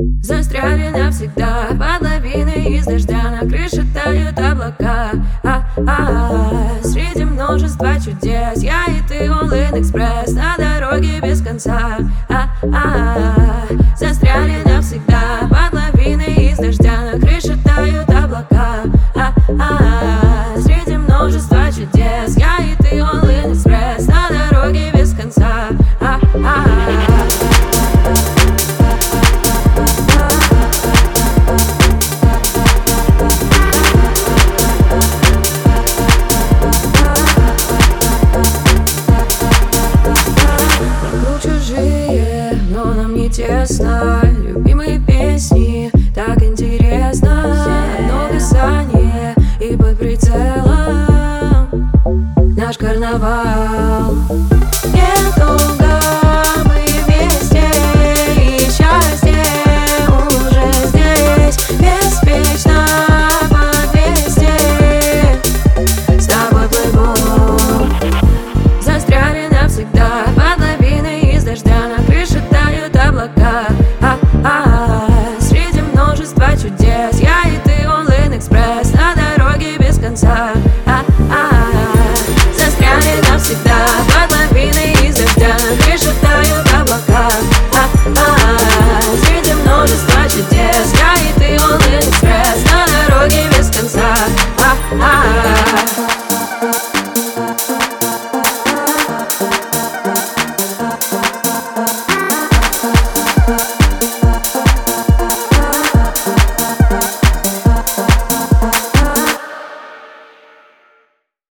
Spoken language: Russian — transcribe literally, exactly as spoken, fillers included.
Застряли навсегда под лавиной из дождя. На крыше тают облака, а-а-а. Среди множества чудес я и ты, All In Express. На дороге без конца, а-а-а. Застряли навсегда под лавиной из дождя. На крыше тают облака, а-а-а. Среди множества чудес я и ты, All In Express. На дороге без конца, а-а-а. Но нам не тесно, любимые песни, так интересно. Одно касание и под прицелом наш карнавал.